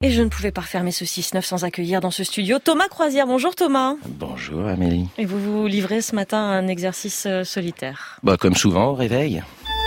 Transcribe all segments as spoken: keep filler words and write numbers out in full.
Et je ne pouvais pas refermer ce six neuf sans accueillir dans ce studio Thomas Croisière. Bonjour Thomas. Bonjour Amélie. Et vous vous livrez ce matin à un exercice solitaire. Bah comme souvent au réveil.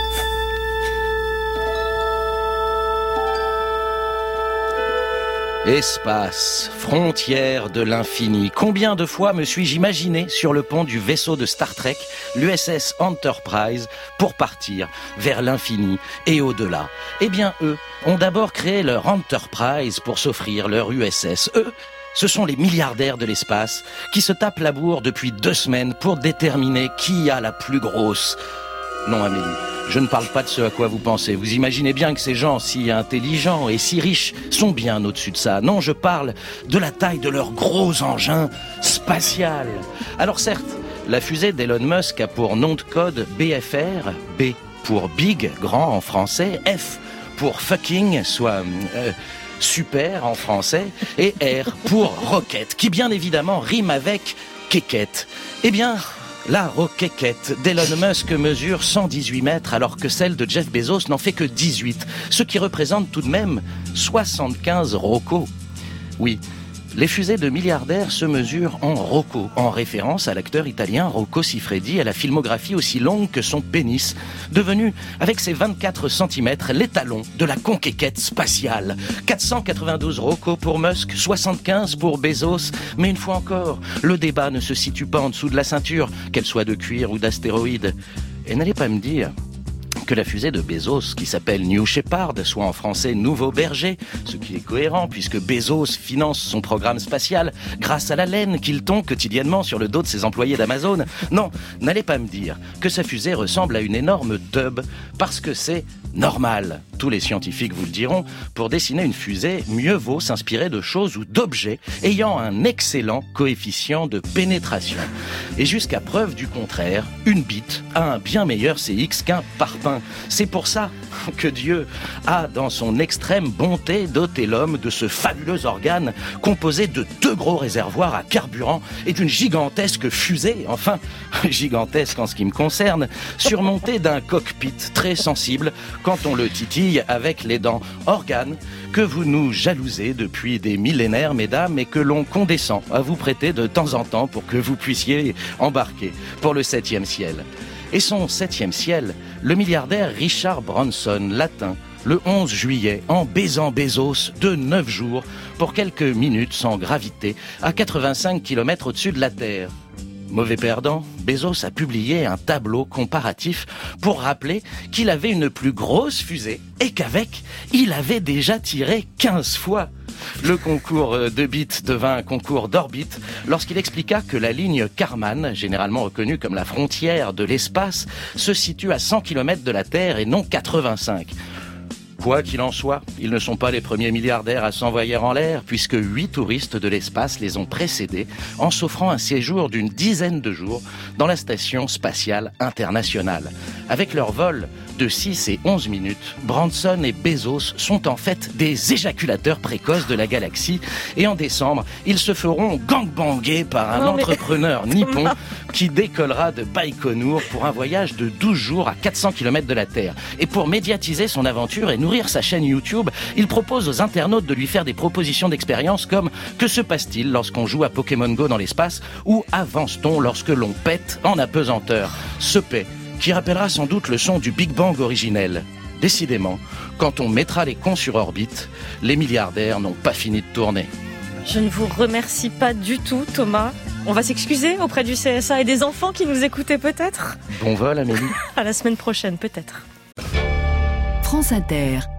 Espace, frontière de l'infini. Combien de fois me suis-je imaginé sur le pont du vaisseau de Star Trek, l'U S S Enterprise, pour partir vers l'infini et au-delà. Eh bien, eux ont d'abord créé leur Enterprise pour s'offrir leur U S S. Eux, ce sont les milliardaires de l'espace qui se tapent la bourre depuis deux semaines pour déterminer qui a la plus grosse. Non, Amélie, je ne parle pas de ce à quoi vous pensez. Vous imaginez bien que ces gens si intelligents et si riches sont bien au-dessus de ça. Non, je parle de la taille de leur gros engin spatial. Alors certes, la fusée d'Elon Musk a pour nom de code B F R, B pour Big, grand en français, F pour fucking, soit... Euh, super en français, et R pour roquette, qui bien évidemment rime avec quéquette. Eh bien... la roquette d'Elon Musk mesure cent dix-huit mètres alors que celle de Jeff Bezos n'en fait que dix-huit, ce qui représente tout de même soixante-quinze rocos. Oui, les fusées de milliardaires se mesurent en rocos, en référence à l'acteur italien Rocco Siffredi à la filmographie aussi longue que son pénis, devenu, avec ses vingt-quatre centimètres, l'étalon de la conquête spatiale. quatre cent quatre-vingt-douze rocos pour Musk, soixante-quinze pour Bezos, mais une fois encore, le débat ne se situe pas en dessous de la ceinture, qu'elle soit de cuir ou d'astéroïdes. Et n'allez pas me dire que la fusée de Bezos, qui s'appelle New Shepard, soit en français Nouveau Berger, ce qui est cohérent puisque Bezos finance son programme spatial grâce à la laine qu'il tond quotidiennement sur le dos de ses employés d'Amazon. Non, n'allez pas me dire que sa fusée ressemble à une énorme tub, parce que c'est normal. Tous les scientifiques vous le diront, pour dessiner une fusée, mieux vaut s'inspirer de choses ou d'objets ayant un excellent coefficient de pénétration. Et jusqu'à preuve du contraire, une bite a un bien meilleur C X qu'un parpaing. C'est pour ça que Dieu a, dans son extrême bonté, doté l'homme de ce fabuleux organe composé de deux gros réservoirs à carburant et d'une gigantesque fusée, enfin, gigantesque en ce qui me concerne, surmontée d'un cockpit très sensible quand on le titille avec les dents, organes que vous nous jalousez depuis des millénaires, mesdames, et que l'on condescend à vous prêter de temps en temps pour que vous puissiez embarquer pour le septième ciel. Et son septième ciel, le milliardaire Richard Branson l'atteint le onze juillet en baisant Bezos de neuf jours pour quelques minutes sans gravité à quatre-vingt-cinq kilomètres au-dessus de la Terre. Mauvais perdant, Bezos a publié un tableau comparatif pour rappeler qu'il avait une plus grosse fusée et qu'avec, il avait déjà tiré quinze fois. Le concours de bits devint un concours d'orbite lorsqu'il expliqua que la ligne Kármán, généralement reconnue comme la frontière de l'espace, se situe à cent kilomètres de la Terre et non quatre-vingt-cinq. Quoi qu'il en soit, ils ne sont pas les premiers milliardaires à s'envoyer en l'air, puisque huit touristes de l'espace les ont précédés en s'offrant un séjour d'une dizaine de jours dans la station spatiale internationale. Avec leur vol de six et onze minutes, Branson et Bezos sont en fait des éjaculateurs précoces de la galaxie, et en décembre, ils se feront gangbanger par un non, entrepreneur mais... nippon qui décollera de Baïkonour pour un voyage de douze jours à quatre cents kilomètres de la Terre. Et pour médiatiser son aventure et nourrir sa chaîne YouTube, il propose aux internautes de lui faire des propositions d'expérience comme « Que se passe-t-il lorsqu'on joue à Pokémon Go dans l'espace ?» ou « Avance-t-on lorsque l'on pète en apesanteur ?» Ce paix qui rappellera sans doute le son du Big Bang originel. Décidément, quand on mettra les cons sur orbite, les milliardaires n'ont pas fini de tourner. Je ne vous remercie pas du tout, Thomas. On va s'excuser auprès du C S A et des enfants qui nous écoutaient peut-être. Bon vol, Amélie. À la semaine prochaine, peut-être. France Inter.